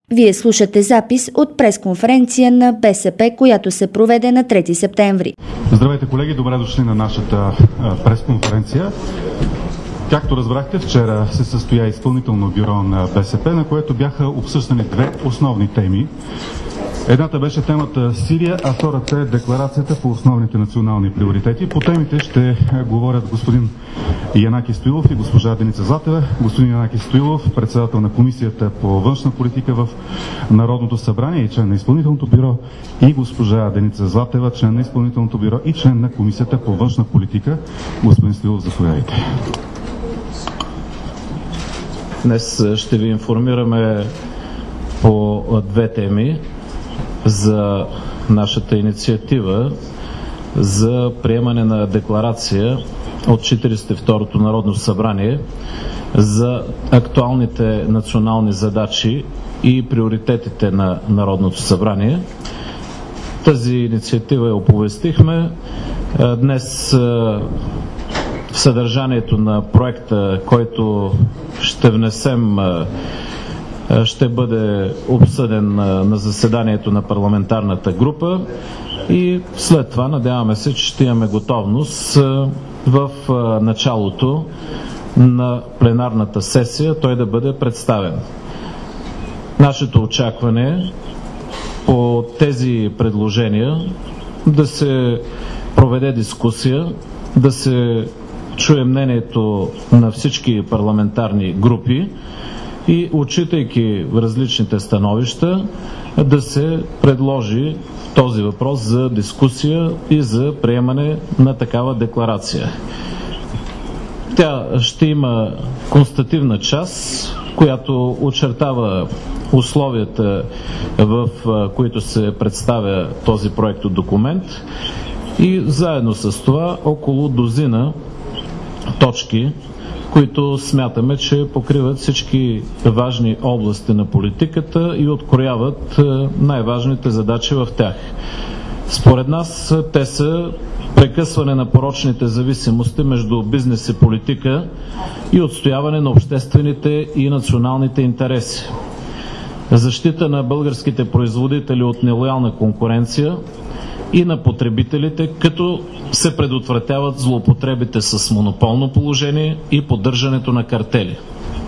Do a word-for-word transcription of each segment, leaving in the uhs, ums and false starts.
Вие слушате запис от пресконференция на БСП, която се проведе на трети септември. Здравейте, колеги, добре дошли на нашата пресконференция. Както разбрахте, вчера се състоя изпълнително бюро на БСП, на което бяха обсъждани две основни теми. Едната беше темата Сирия, а втората е декларацията по основните национални приоритети. По темите ще говорят господин Янаки Стоилов и госпожа Деница Златева. Господин Янаки Стоилов, председател на Комисията по външна политика в Народното събрание и член на изпълнителното бюро, и госпожа Деница Златева, член на изпълнителното бюро и член на Комисията по външна политика. Господин Стоилов, заповядайте. Днес ще ви информираме по две теми за нашата инициатива за приемане на декларация от четиридесет и второто Народно събрание за актуалните национални задачи и приоритетите на Народното събрание. Тази инициатива я оповестихме. Днес в съдържанието на проекта, който ще внесем, ще бъде обсъден на заседанието на парламентарната група и след това надяваме се, че ще имаме готовност в началото на пленарната сесия той да бъде представен. Нашето очакване е по тези предложения да се проведе дискусия, да се чуе мнението на всички парламентарни групи и, отчитайки различните становища, да се предложи този въпрос за дискусия и за приемане на такава декларация. Тя ще има констативна част, която очертава условията, в които се представя този проектодокумент, и заедно с това около дозина точки, които смятаме, че покриват всички важни области на политиката и открояват най-важните задачи в тях. Според нас те са прекъсване на порочните зависимости между бизнес и политика и отстояване на обществените и националните интереси, защита на българските производители от нелоялна конкуренция и на потребителите, като се предотвратяват злоупотребите с монополно положение и поддържането на картели.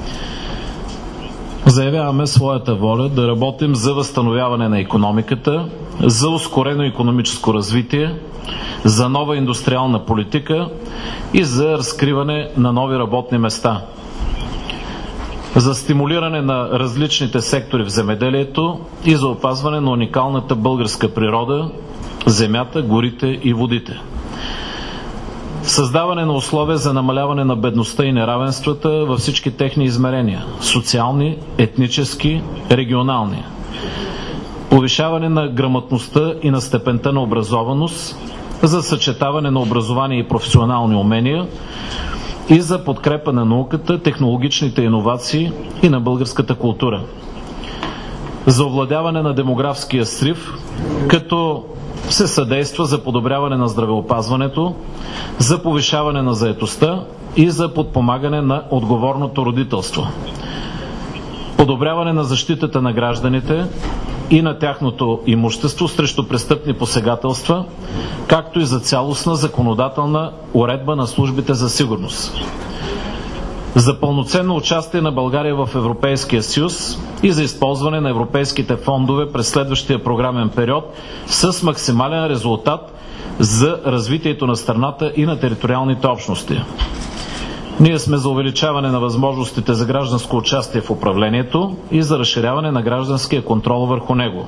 Заявяваме своята воля да работим за възстановяване на икономиката, за ускорено икономическо развитие, за нова индустриална политика и за разкриване на нови работни места, за стимулиране на различните сектори в земеделието и за опазване на уникалната българска природа, земята, горите и водите. Създаване на условия за намаляване на бедността и неравенствата във всички техни измерения – социални, етнически, регионални. Повишаване на грамотността и на степента на образованост за съчетаване на образование и професионални умения и за подкрепа на науката, технологичните иновации и на българската култура. За овладяване на демографския срив, като се съдейства за подобряване на здравеопазването, за повишаване на заетостта и за подпомагане на отговорното родителство. Подобряване на защитата на гражданите и на тяхното имущество срещу престъпни посегателства, както и за цялостна законодателна уредба на службите за сигурност. За пълноценно участие на България в Европейския съюз и за използване на европейските фондове през следващия програмен период с максимален резултат за развитието на страната и на териториалните общности. Ние сме за увеличаване на възможностите за гражданско участие в управлението и за разширяване на гражданския контрол върху него.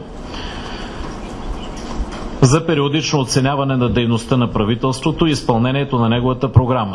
За периодично оценяване на дейността на правителството и изпълнението на неговата програма.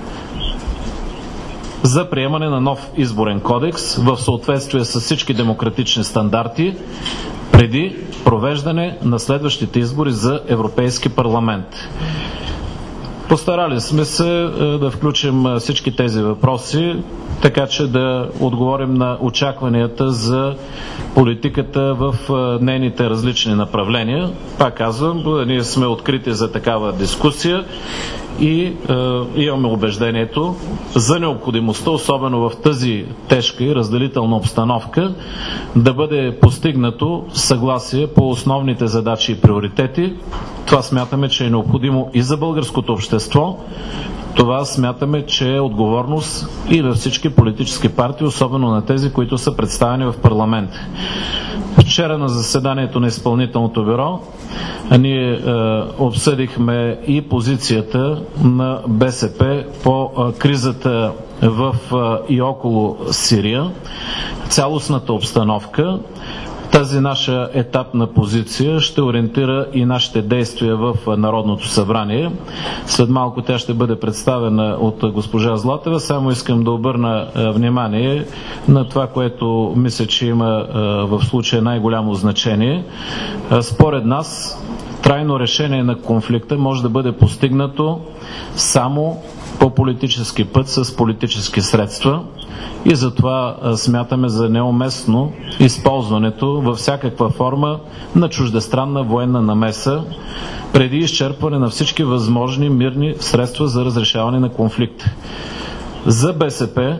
За приемане на нов изборен кодекс в съответствие с всички демократични стандарти преди провеждане на следващите избори за Европейски парламент. Постарали сме се да включим всички тези въпроси, така че да отговорим на очакванията за политиката в нейните различни направления. Пак казвам, ние сме открити за такава дискусия и е, имаме убеждението за необходимостта, особено в тази тежка и разделителна обстановка, да бъде постигнато съгласие по основните задачи и приоритети. Това смятаме, че е необходимо и за българското общество. Това смятаме, че е отговорност и във всички политически партии, особено на тези, които са представени в парламент. Вчера на заседанието на изпълнителното бюро ние е, обсъдихме и позицията на БСП по е, кризата в е, и около Сирия, цялостната обстановка. Тази наша етапна позиция ще ориентира и нашите действия в Народното събрание. След малко тя ще бъде представена от госпожа Златева. Само искам да обърна внимание на това, което мисля, че има в случая най-голямо значение. Според нас, трайно решение на конфликта може да бъде постигнато само по политически път, с политически средства, и затова смятаме за неуместно използването във всякаква форма на чуждестранна военна намеса преди изчерпване на всички възможни мирни средства за разрешаване на конфликта. За БСП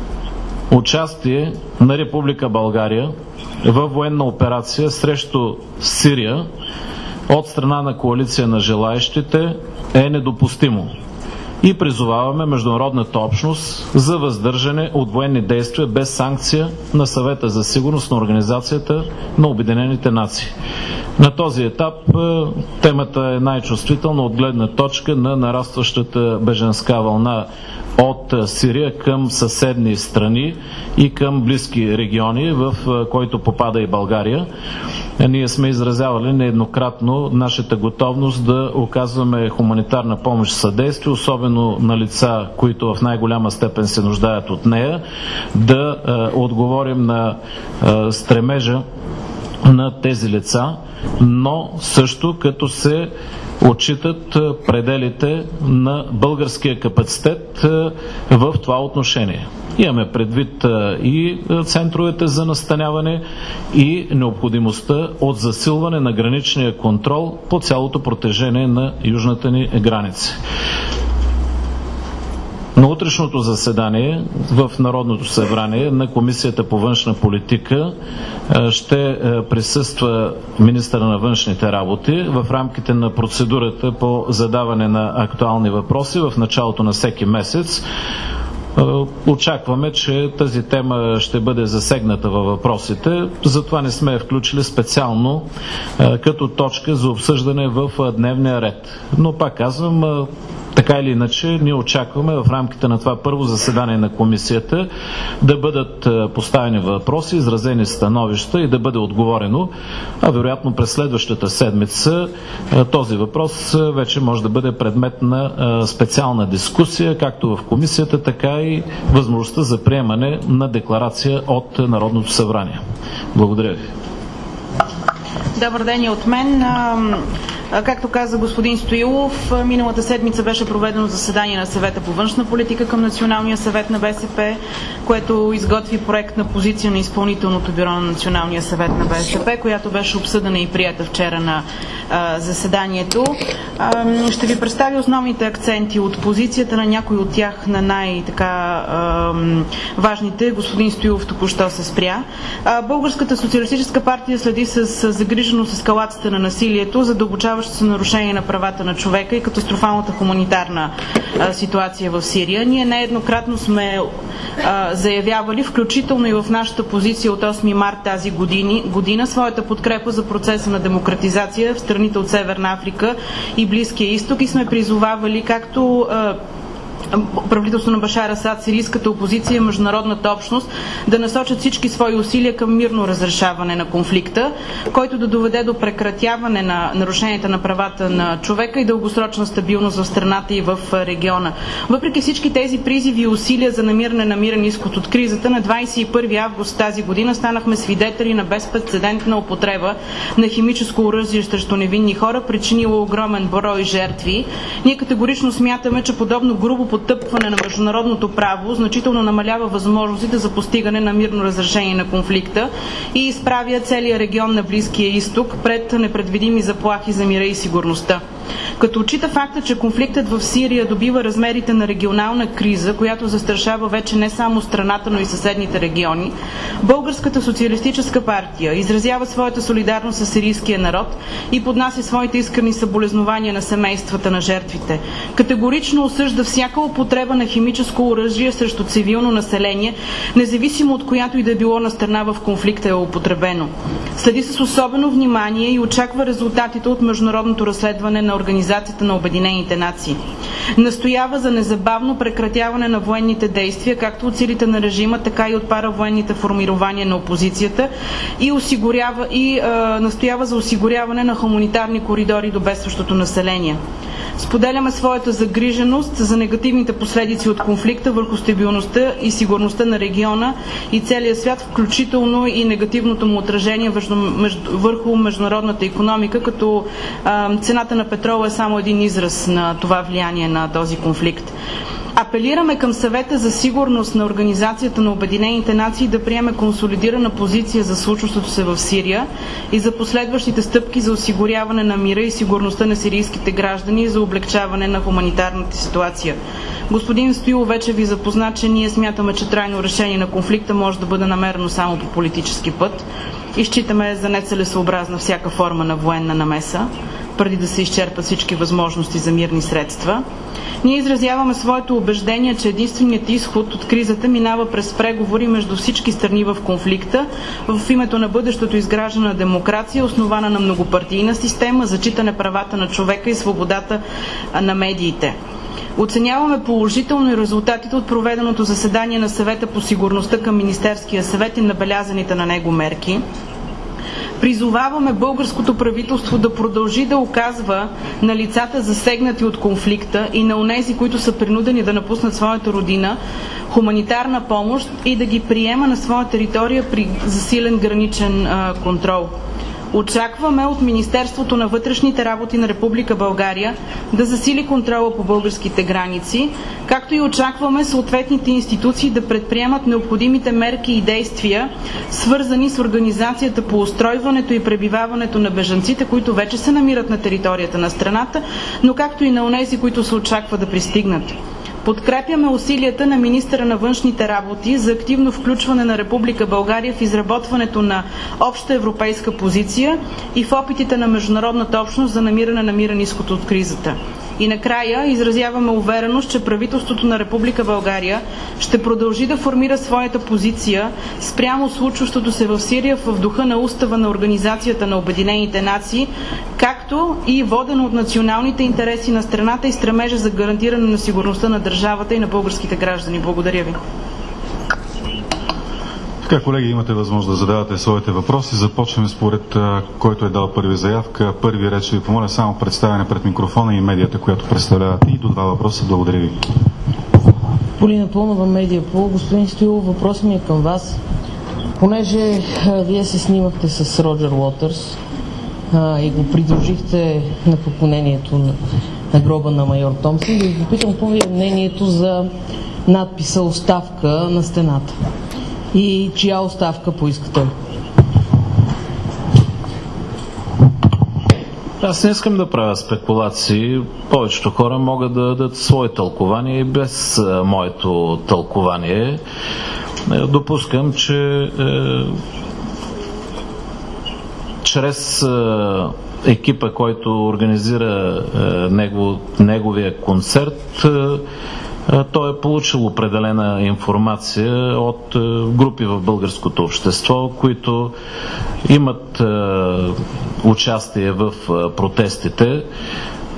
участие на Република България във военна операция срещу Сирия от страна на коалиция на желаещите е недопустимо. И призоваваме международната общност за въздържане от военни действия без санкция на Съвета за сигурност на Организацията на Обединените нации. На този етап темата е най-чувствителна от гледна точка на нарастващата бежанска вълна от Сирия към съседни страни и към близки региони, в който попада и България. Ние сме изразявали нееднократно нашата готовност да оказваме хуманитарна помощ и съдействие, особено на лица, които в най-голяма степен се нуждаят от нея, да е, отговорим на е, стремежа на тези лица, но също като се отчитат пределите на българския капацитет в това отношение. Имаме предвид и центровете за настаняване и необходимостта от засилване на граничния контрол по цялото протежение на южната ни граница. На утрешното заседание в Народното събрание на Комисията по външна политика ще присъства министъра на външните работи в рамките на процедурата по задаване на актуални въпроси в началото на всеки месец. Очакваме, че тази тема ще бъде засегната във въпросите, затова не сме включили специално като точка за обсъждане в дневния ред. Но пак казвам, така или иначе, ние очакваме в рамките на това първо заседание на комисията да бъдат поставени въпроси, изразени становища и да бъде отговорено, а вероятно през следващата седмица този въпрос вече може да бъде предмет на специална дискусия, както в комисията, така и възможността за приемане на декларация от Народното събрание. Благодаря ви. Добър ден и от мен. Както каза господин Стоилов, миналата седмица беше проведено заседание на Съвета по външна политика към Националния съвет на БСП, което изготви проект на позиция на изпълнителното бюро на Националния съвет на БСП, която беше обсъдена и приета вчера на а, заседанието. А, ще ви представя основните акценти от позицията на някой от тях, на най-така важните. Господин Стоилов току-що се спря. А, Българската социалистическа партия следи с загриженост ескалацията на насилието, задълбочава се нарушение на правата на човека и катастрофалната хуманитарна а, ситуация в Сирия. Ние нееднократно сме а, заявявали, включително и в нашата позиция от осми март тази години, година, своята подкрепа за процеса на демократизация в страните от Северна Африка и Близкия изток и сме призовавали както а, правителството на Башар Асад, сирийската опозиция и международната общност да насочат всички свои усилия към мирно разрешаване на конфликта, който да доведе до прекратяване на нарушенията на правата на човека и дългосрочна стабилност в страната и в региона. Въпреки всички тези призиви и усилия за намиране на мирен изход от кризата, на двадесет и първи август тази година станахме свидетели на безпрецедентна употреба на химическо оръжие срещу невинни хора, причинило огромен брой жертви. Ние категорично смятаме, че подобно грубо потъпкване на международното право значително намалява възможностите за постигане на мирно разрешение на конфликта и изправя целия регион на Близкия изток пред непредвидими заплахи за мира и сигурността. Като отчита факта, че конфликтът в Сирия добива размерите на регионална криза, която застрашава вече не само страната, но и съседните региони, Българската социалистическа партия изразява своята солидарност с сирийския народ и поднася своите искрени съболезнования на семействата на жертвите. Категорично осъжда всяка употреба на химическо оръжие срещу цивилно население, независимо от която и да било на страна в конфликта е употребено. Следи с особено внимание и очаква резултатите от международното разследване на Организацията на Обединените нации. Настоява за незабавно прекратяване на военните действия, както от силите на режима, така и от паравоенните формирования на опозицията и, осигурява, и е, настоява за осигуряване на хуманитарни коридори до бедстващото население. Споделяме своята загриженост за негативните последици от конфликта върху стабилността и сигурността на региона и целия свят, включително и негативното му отражение върху международната икономика, като а, цената на петрола е само един израз на това влияние на този конфликт. Апелираме към Съвета за сигурност на Организацията на Обединените нации да приеме консолидирана позиция за случващото се в Сирия и за последващите стъпки за осигуряване на мира и сигурността на сирийските граждани и за облегчаване на хуманитарната ситуация. Господин Стоилов вече ви запозна, че ние смятаме, че трайно решение на конфликта може да бъде намерено само по политически път и считаме за нецелесообразна всяка форма на военна намеса, преди да се изчерпат всички възможности за мирни средства. Ние изразяваме своето убеждение, че единственият изход от кризата минава през преговори между всички страни в конфликта в името на бъдещото изграждане на демокрация, основана на многопартийна система, зачитане правата на човека и свободата на медиите. Оценяваме положително и резултатите от проведеното заседание на Съвета по сигурността към Министерския съвет и набелязаните на него мерки. Призоваваме българското правителство да продължи да оказва на лицата засегнати от конфликта и на онези, които са принудени да напуснат своята родина, хуманитарна помощ и да ги приема на своя територия при засилен граничен а, контрол. Очакваме от Министерството на вътрешните работи на Република България да засили контрола по българските граници, както и очакваме съответните институции да предприемат необходимите мерки и действия, свързани с организацията по устройването и пребиваването на бежанците, които вече се намират на територията на страната, но както и на онези, които се очаква да пристигнат. Подкрепяме усилията на министъра на външните работи за активно включване на Република България в изработването на обща европейска позиция и в опитите на международната общност за намиране на мирен изход от кризата. И накрая изразяваме увереност, че правителството на Република България ще продължи да формира своята позиция спрямо случващото се в Сирия в духа на устава на Организацията на Обединените нации, както и водено от националните интереси на страната и стремежа за гарантиране на сигурността на държавата и на българските граждани. Благодаря ви. Така, колеги, имате възможност да задавате своите въпроси. Започваме според който е дал първи заявка. Първи реч ви помоля само представяне пред микрофона и медията, която представлявате, и до два въпроса. Благодаря ви. Полина Пълнова, Медиапол. Господин Стоилов, въпросът ми е към вас. Понеже а, вие се снимахте с Роджер Уотърс а, и го придружихте на поклонението на, на гроба на майор Томсън, да ви попитам какво ви е мнението за надписа "Оставка" на стената. И чия оставка поискате? Аз не искам да правя спекулации. Повечето хора могат да дадат свои тълкования и без а, моето тълкование. Допускам, че е, чрез е, екипа, който организира е, негов, неговия концерт, е, той е получил определена информация от групи в българското общество, които имат участие в протестите.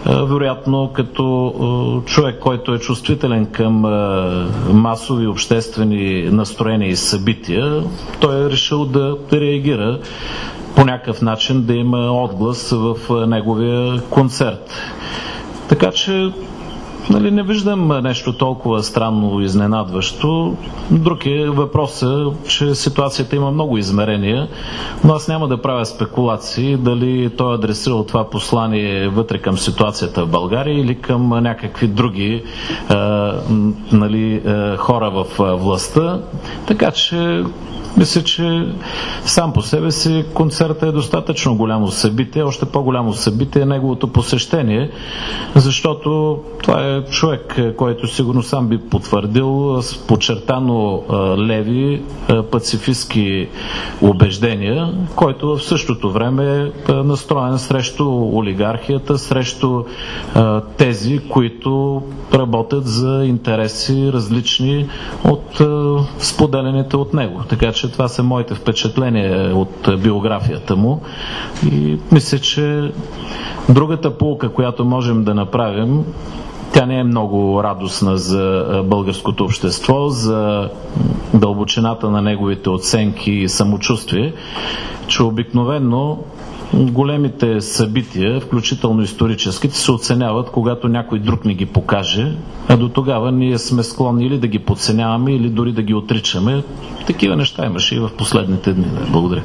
вероятно като човек, който е чувствителен към масови обществени настроения и събития, той е решил да реагира по някакъв начин, да има отглас в неговия концерт. Така че нали, не виждам нещо толкова странно и изненадващо. Друг е въпросът, че ситуацията има много измерения, но аз няма да правя спекулации дали той е адресирал това послание вътре към ситуацията в България или към някакви други е, нали, е, хора в властта. Така че мисля, че сам по себе си концертът е достатъчно голямо събитие. Още по-голямо събитие е неговото посещение, защото това е човек, който сигурно сам би потвърдил с подчертано леви пацифистски убеждения, който в същото време е настроен срещу олигархията, срещу тези, които работят за интереси различни от споделените от него. Така че това са моите впечатления от биографията му и мисля, че другата поука, която можем да направим, тя не е много радостна за българското общество, за дълбочината на неговите оценки и самочувствие, че обикновено големите събития, включително историческите, се оценяват, когато някой друг ни ги покаже, а до тогава ние сме склонни или да ги подценяваме, или дори да ги отричаме. Такива неща имаше и в последните дни. Благодаря.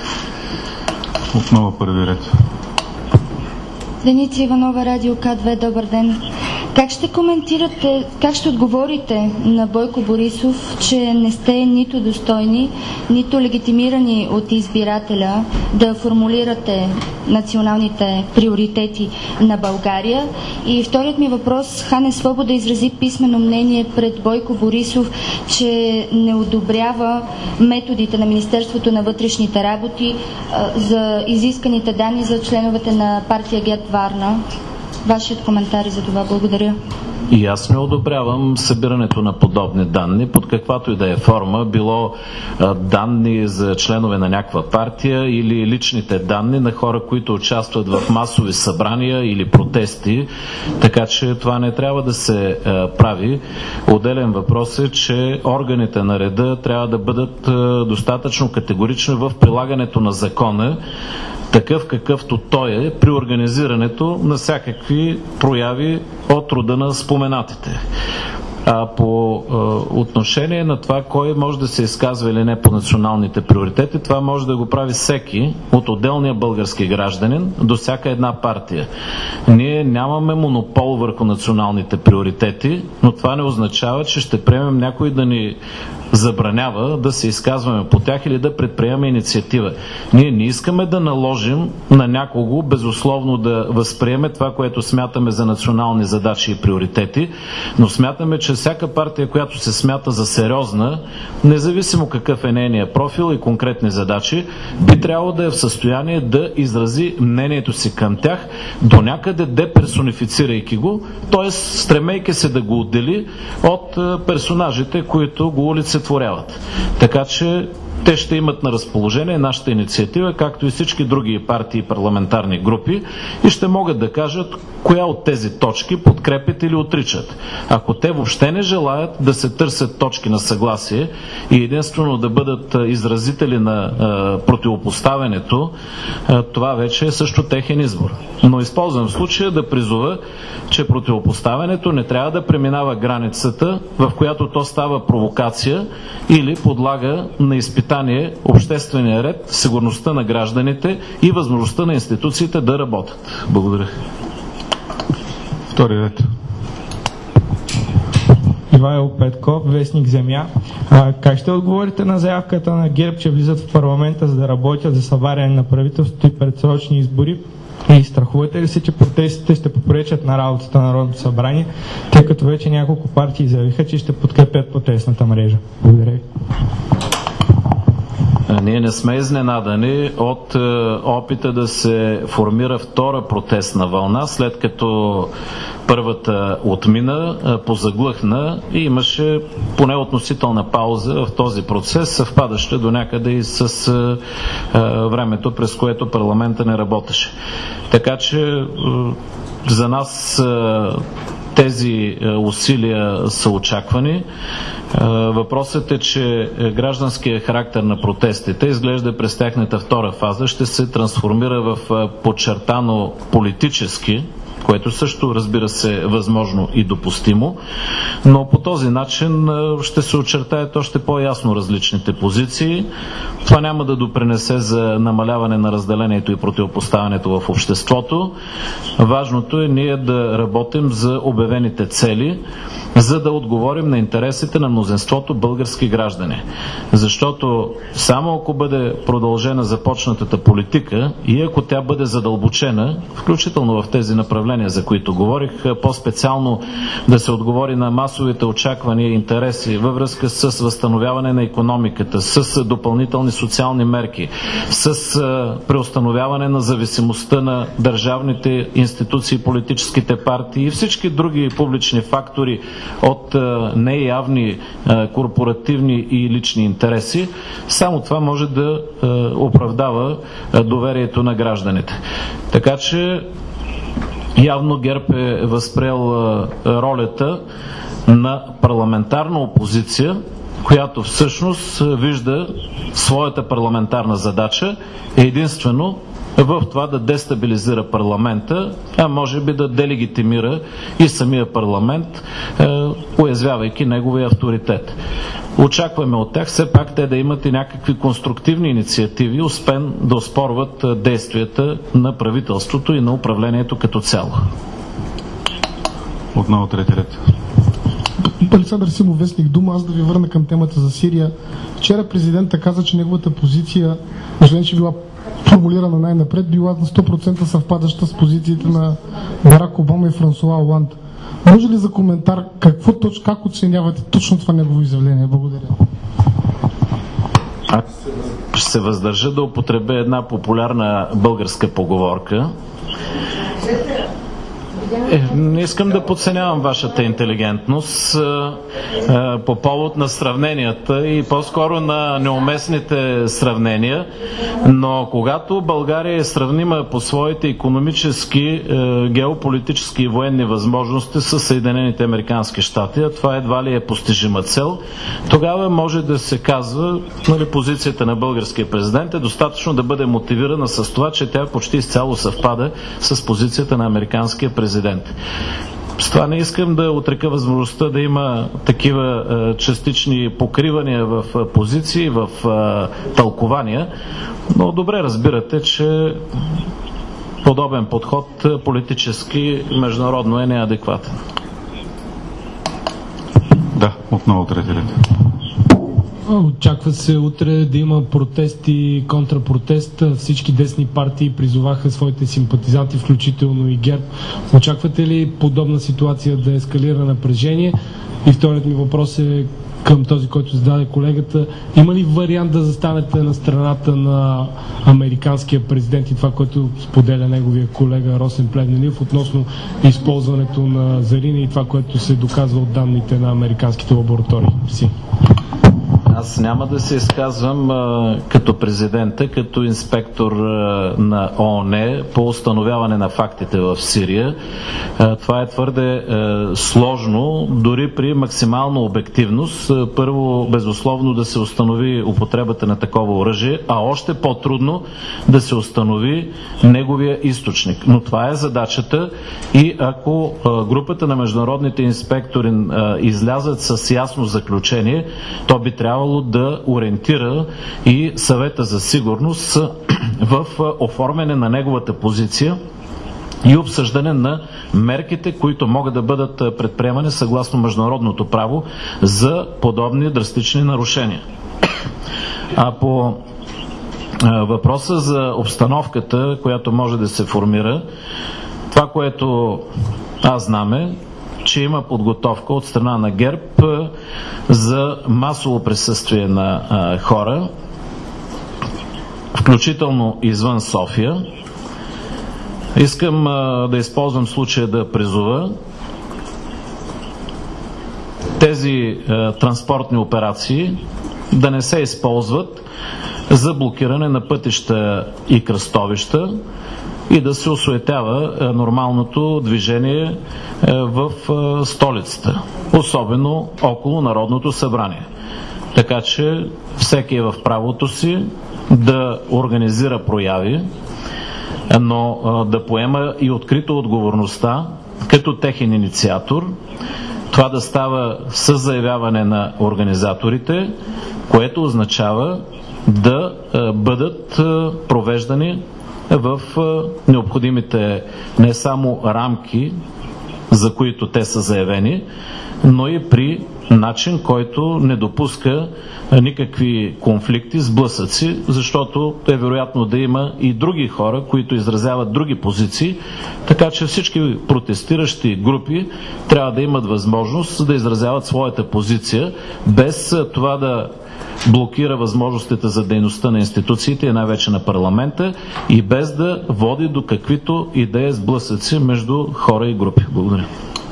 Отново първи ред. Деница Иванова, Радио К две, добър ден. Как ще коментирате, как ще отговорите на Бойко Борисов, че не сте нито достойни, нито легитимирани от избирателя да формулирате националните приоритети на България? И вторият ми въпрос, Хане Свобода изрази писмено мнение пред Бойко Борисов, че не одобрява методите на Министерството на вътрешните работи а, за изисканите данни за членовете на партия ГЕРБ Варна. Вашият коментар за това. Благодаря. И аз не одобрявам събирането на подобни данни, под каквато и да е форма, било а, данни за членове на някаква партия или личните данни на хора, които участват в масови събрания или протести, така че това не трябва да се а, прави. Отделен въпрос е, че органите на реда трябва да бъдат а, достатъчно категорични в прилагането на закона, такъв какъвто той е при организирането на всякакви прояви от рода на споменатите. А по а, отношение на това кой може да се изказва или не по националните приоритети, това може да го прави всеки от отделния български гражданин до всяка една партия. Ние нямаме монопол върху националните приоритети, но това не означава, че ще приемем някой да ни забранява да се изказваме по тях или да предприемаме инициатива. Ние не искаме да наложим на някого безусловно да възприеме това, което смятаме за национални задачи и приоритети, но смятаме, че всяка партия, която се смята за сериозна, независимо какъв е нейният профил и конкретни задачи, би трябвало да е в състояние да изрази мнението си към тях, до някъде деперсонифицирайки го, т.е. стремейки се да го отдели от персонажите, които го олицетворяват. Така че те ще имат на разположение нашата инициатива, както и всички други партии и парламентарни групи, и ще могат да кажат коя от тези точки подкрепят или отричат. Ако те въобще не желаят да се търсят точки на съгласие и единствено да бъдат изразители на а, противопоставянето, а, това вече е също техен избор. Но използвам случая да призова, че противопоставянето не трябва да преминава границата, в която то става провокация или подлага на изпитание обществения ред, сигурността на гражданите и възможността на институциите да работят. Благодаря. Втори ред. Ивайло Петков, вестник Земя. А, как ще отговорите на заявката на ГЕРБ, че влизат в парламента, за да работят за събаряне на правителството и предсрочни избори? И страхувате ли се, че протестите ще попречат на работата на Народното събрание, тъй като вече няколко партии заявиха, че ще подкрепят протестната мрежа? Благодаря ви. Ние не сме изненадани от опита да се формира втора протестна вълна, след като първата отмина, позаглъхна и имаше поне относителна пауза в този процес, съвпадаща до някъде и с времето, през което парламента не работеше. Така че за нас тези усилия са очаквани. Въпросът е, че гражданският характер на протестите, изглежда през тяхната втора фаза, ще се трансформира в подчертано политически, което също, разбира се, е възможно и допустимо, но по този начин ще се очертаят още по-ясно различните позиции. Това няма да допринесе за намаляване на разделението и противопоставянето в обществото. Важното е ние да работим за обявените цели, за да отговорим на интересите на мнозинството български граждани. Защото само ако бъде продължена започнатата политика и ако тя бъде задълбочена, включително в тези направления, за които говорих, по-специално да се отговори на масовите очаквания и интереси във връзка с възстановяване на икономиката, с допълнителни социални мерки, с преустановяване на зависимостта на държавните институции, политическите партии и всички други публични фактори от неявни корпоративни и лични интереси, само това може да оправдава доверието на гражданите. Така че явно ГЕРБ е възприел ролята на парламентарна опозиция, която всъщност вижда своята парламентарна задача единствено в това да дестабилизира парламента, а може би да делегитимира и самия парламент, уязвявайки неговия авторитет. Очакваме от тях все пак те да имат и някакви конструктивни инициативи, успен да оспорват действията на правителството и на управлението като цяло. Отново трети ред. Александър Симов, вестник Дума. Аз да ви върна към темата за Сирия. Вчера президентът каза, че неговата позиция, между че била формулирана най-напред, била на сто процента съвпадаща с позициите на Барак Обама и Франсуа Оланд. Може ли за коментар какво точно, как оценявате точно това негово изявление? Благодаря. Аз ще се въздържа да употребя една популярна българска поговорка. Е, не искам да подценявам вашата интелигентност а, а, по повод на сравненията и по-скоро на неуместните сравнения, но когато България е сравнима по своите икономически, е, геополитически и военни възможности с Съединените американски щати, а това едва ли е постижима цел, тогава може да се казва, нали, позицията на българския президент е достатъчно да бъде мотивирана с това, че тя почти изцяло съвпада с позицията на американския президент. С това не искам да отрека възможността да има такива е, частични покривания в е, позиции, в е, тълкования, но добре разбирате, че подобен подход е, политически международно е неадекватен. Да, отново трети ред. Очаква се утре да има протест и контрапротест. Всички десни партии призоваха своите симпатизанти, включително и ГЕРБ. Очаквате ли подобна ситуация да ескалира напрежение? И вторият ми въпрос е към този, който зададе колегата. Има ли вариант да застанете на страната на американския президент и това, което споделя неговия колега Росен Плевнелиев относно използването на зарина и това, което се доказва от данните на американските лаборатории? Си. Аз няма да се изказвам а, като президента, като инспектор а, на ООН по установяване на фактите в Сирия. А, това е твърде а, сложно, дори при максимална обективност. А, първо, безусловно, да се установи употребата на такова оръжие, а още по-трудно да се установи неговия източник. Но това е задачата и ако а, групата на международните инспектори а, излязат с ясно заключение, то би трябвало да ориентира и Съвета за сигурност в оформяне на неговата позиция и обсъждане на мерките, които могат да бъдат предприемани съгласно международното право за подобни драстични нарушения. А по въпроса за обстановката, която може да се формира, това, което аз знаме, че има подготовка от страна на ГЕРБ за масово присъствие на а, хора включително извън София. Искам да използвам случая да призова тези транспортни операции да не се използват за блокиране на пътища и кръстовища и да се осуетява нормалното движение в столицата, особено около Народното събрание. Така че всеки е в правото си да организира прояви, но да поема и открито отговорността като техен инициатор. Това да става с заявяване на организаторите, което означава да бъдат провеждани в необходимите не само рамки, за които те са заявени, но и при начин, който не допуска никакви конфликти, сблъсъци, защото е вероятно да има и други хора, които изразяват други позиции, така че всички протестиращи групи трябва да имат възможност да изразяват своята позиция, без това да блокира възможностите за дейността на институциите и най-вече на парламента и без да води до каквито и да е сблъсъци между хора и групи. Благодаря.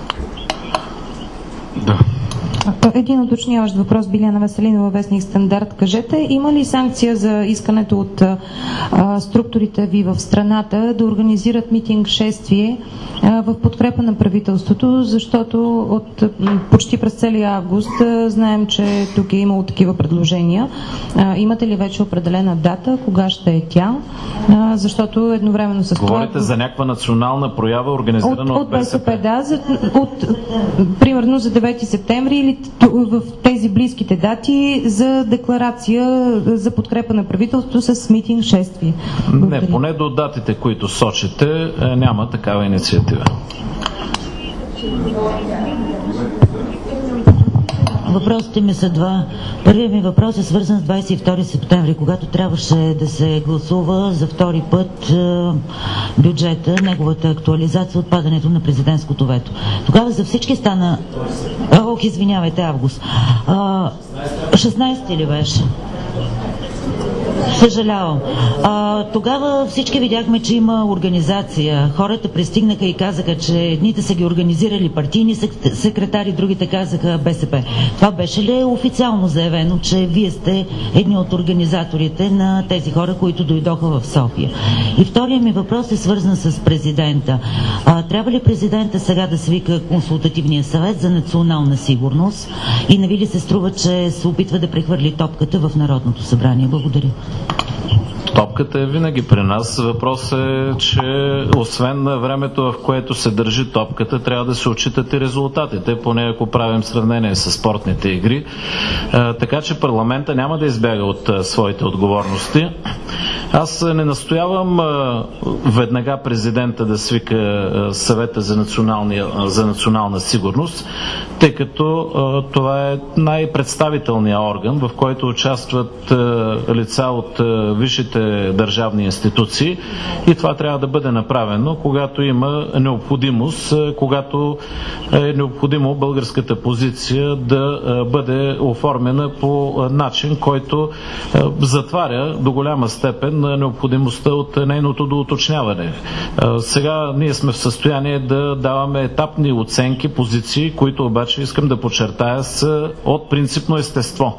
Да. Един уточняващ въпрос, Биляна Веселинова, вестник Стандарт. Кажете, има ли санкция за искането от а, структурите ви в страната да организират митинг-шествие а, в подкрепа на правителството, защото от м, почти през целия август а, знаем, че тук е имало такива предложения. А, имате ли вече определена дата? Кога ще е тя? А, защото едновременно с това... Говорите за някаква национална проява, организирана от, от БСП? Да, за, от, примерно за девети септември или в тези близките дати за декларация за подкрепа на правителството с митинг-шествие. Не, поне до датите, които сочите, няма такава инициатива. Въпросите ми са два. Първият ми въпрос е свързан с двадесет и втори септември, когато трябваше да се гласува за втори път е, бюджета, неговата актуализация, отпадането на президентското вето. Тогава за всички стана... Ох, извинявайте, август. А, шестнадесети ли беше? Съжалявам. А, тогава всички видяхме, че има организация. Хората пристигнаха и казаха, че едните са ги организирали партийни секретари, другите казаха БСП. Това беше ли официално заявено, че вие сте едни от организаторите на тези хора, които дойдоха в София? И втория ми въпрос е свързан с президента. А, трябва ли президента сега да свика консултативния съвет за национална сигурност и не ви ли се струва, че се опитва да прехвърли топката в Народното събрание? Благодаря. Топката е винаги при нас. Въпросът е, че освен на времето, в което се държи топката, трябва да се отчитат и резултатите, поне ако правим сравнение с спортните игри. А, така че парламента няма да избяга от а, своите отговорности. Аз не настоявам а, веднага президента да свика а, съвета за, а, за национална сигурност, тъй като а, това е най-представителният орган, в който участват а, лица от а, висшите държавни институции и това трябва да бъде направено, когато има необходимост, когато е необходимо българската позиция да бъде оформена по начин, който затваря до голяма степен необходимостта от нейното доуточняване. Сега ние сме в състояние да даваме етапни оценки, позиции, които обаче искам да подчертая са от принципно естество.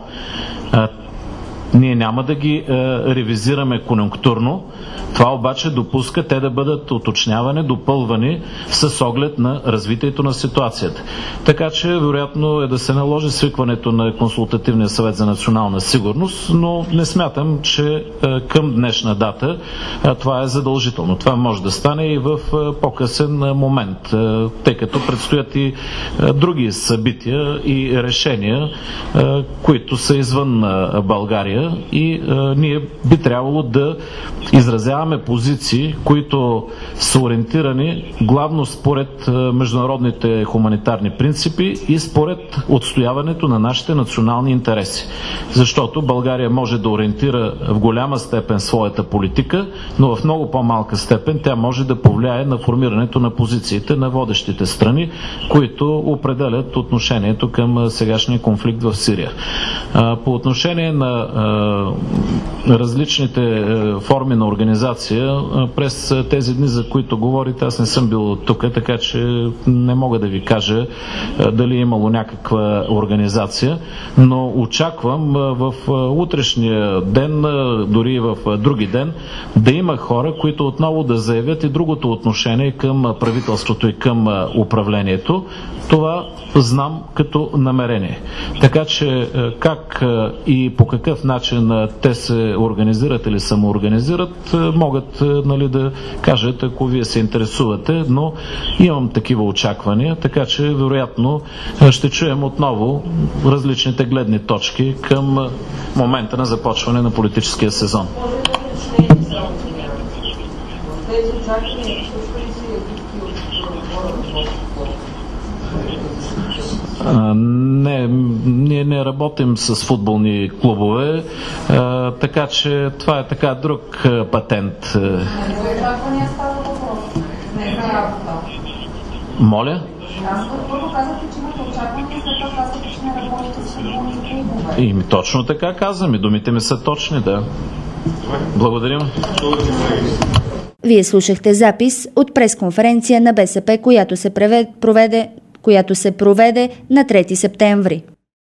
Ние няма да ги е, ревизираме конюнктурно, това обаче допуска те да бъдат уточнявани, допълвани с оглед на развитието на ситуацията. Така че вероятно е да се наложи свикването на Консултативния съвет за национална сигурност, но не смятам, че е, към днешна дата е, това е задължително. Това може да стане и в е, по-късен момент, е, тъй като предстоят и е, други събития и решения, е, които са извън е, България и е, ние би трябвало да изразяваме позиции, които са ориентирани главно според е, международните хуманитарни принципи и според отстояването на нашите национални интереси. Защото България може да ориентира в голяма степен своята политика, но в много по-малка степен тя може да повлияе на формирането на позициите на водещите страни, които определят отношението към сегашния конфликт в Сирия. По отношение на различните форми на организация през тези дни, за които говорите. Аз не съм бил тук, така че не мога да ви кажа дали е имало някаква организация, но очаквам в утрешния ден, дори в други ден, да има хора, които отново да заявят и другото отношение към правителството и към управлението. Това знам като намерение. Така че как и по какъв начин те се организират или самоорганизират, могат, нали, да кажат, ако вие се интересувате, но имам такива очаквания, така че вероятно ще чуем отново различните гледни точки към момента на започване на политическия сезон. А, не, ние не работим с футболни клубове, а, така че това е така друг а, патент. Моля? И ми точно така казвам, и думите ми са точни, да. Благодарим. Вие слушахте запис от пресконференция на БСП, която се проведе, която се проведе на трети септември.